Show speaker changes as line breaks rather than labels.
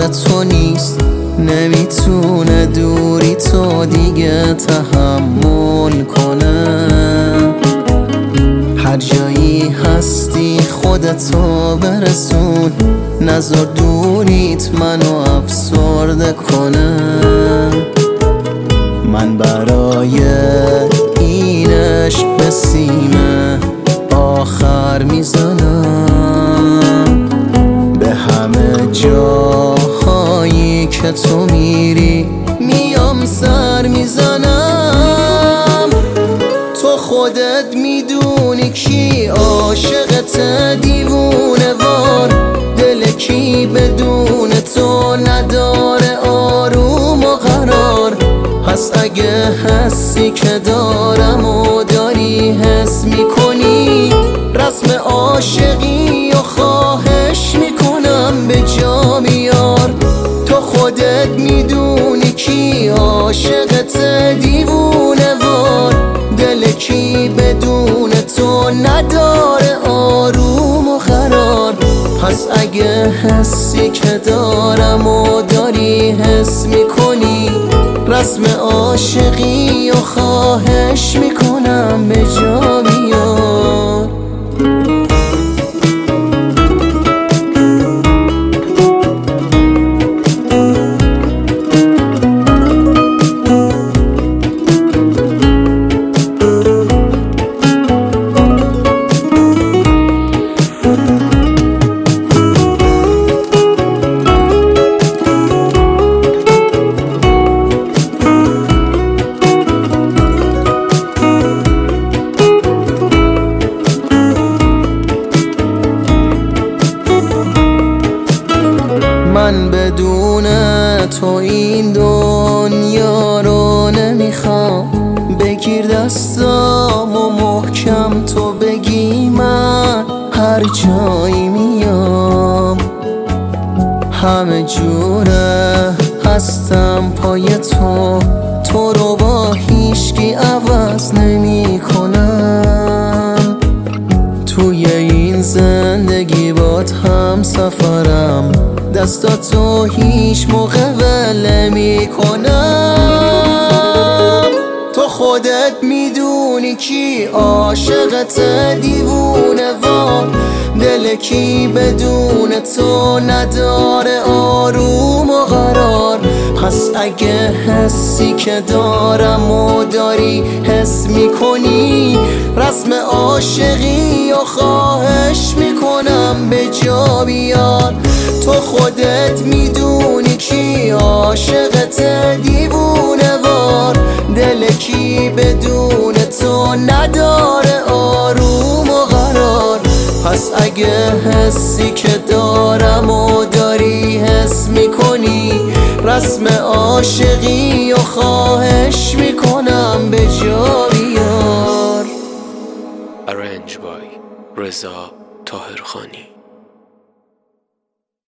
تو نیست، نمیتونه دوری تو دیگه تحمل کنه. هر جایی هستی خودتو برسون، نذار دوریت منو افسرده کنه. من برای اینش به سیم آخر میزنم، به همه جاهایی که تو میری میام سر میزنم. تو خودت میدونی کی عاشقت دیوونه وار، دل کی بدون تو نداره آروم و قرار. پس اگه حسی که دارم و داری حس میکنی، رسم عاشقی و خواهش میکنم به جا بیار. تو خودت میدونی کی عاشقت دیوونه وار، دل کی بدون تو نداره آروم و قرار. پس اگه حسی که دارم و داری حس میکنی، رسم عاشقی و خواهش میکنم به جا بیار. من بدون تو این دنیا رو نمیخوام، بگیر دستام و محکم تو بگی من هر جایی میام. همه جوره هستم پای تو، تو رو با هیچکی عوض نمی کنم. توی این زندگی باد هم سفرم، دستاتو هیچ موقع ول نمی کنم. تو خودت میدونی کی عاشقت دیوونه وار، دل کی بدون تو نداره آروم و قرار. پس اگه حسی که دارم و داری حس میکنی، رسم عاشقی و خواهش میکنم به جا بیار. تو خودت میدونی کی عاشقت دیوونه وار، دل کی بدون تو نداره آروم و قرار. پس اگه حسی که دارم و داری حس میکنی، رسم عاشقی و خواهش میکنم به جا بیار.
Arranged by رضا طاهرخانی.